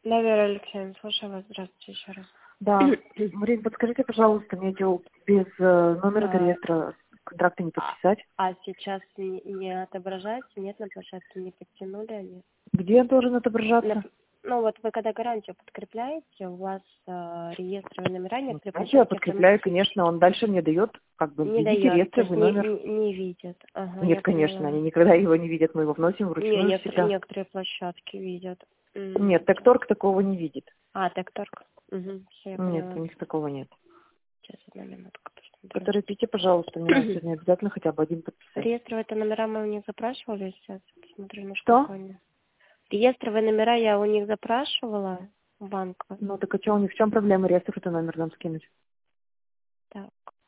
Да, Вера Алексеевна, слушаю вас. Здравствуйте еще раз. Да. Марин, подскажите, пожалуйста, мне без номера до реестра контракта не подписать. А сейчас не отображается? Нет, на площадке не подтянули они? Где он должен отображаться? Ну вот вы когда гарантию подкрепляете, у вас реестровые номера некоторые Значит, я площадки подкрепляю, конечно, он дальше мне дает, как бы, не введите дает, то есть реестровый номер. не видят. Ага, Нет, я конечно, поняла. они никогда его не видят, мы его вносим Не, вручную всегда. некоторые площадки видят. Нет, Текторг такого не видит. Текторг. Все, я Нет, поняла. у них такого нет. Сейчас, одна минутку. Поторопите, пожалуйста, мне надо сегодня обязательно хотя бы один подписать. Реестровые номера мы у них запрашивали, сейчас посмотрю на Что? спокойно. Реестровые номера я у них запрашивала в банк. Ну так а что, у них в чем проблема реестровый номер нам скинуть? Так.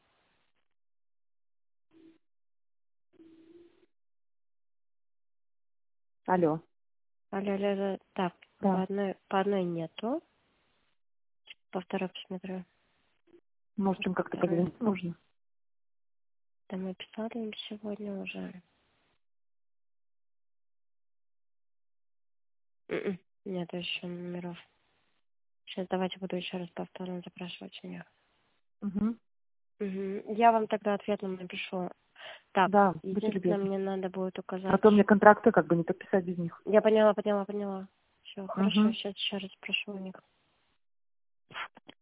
Алло. Алло. Так, Да. по одной нету. По второй посмотрю. Может, им как-то позвонить нужно? Да мы писали им сегодня уже. Нет еще номеров. Сейчас давайте буду еще раз повторно запрашивать у них. Угу. Я вам тогда ответом напишу. Так, Да, будьте единственное, любезны. мне надо будет указать. А то мне контракты как бы не подписать без них. Я поняла. Все, хорошо, Угу. сейчас еще раз спрошу у них.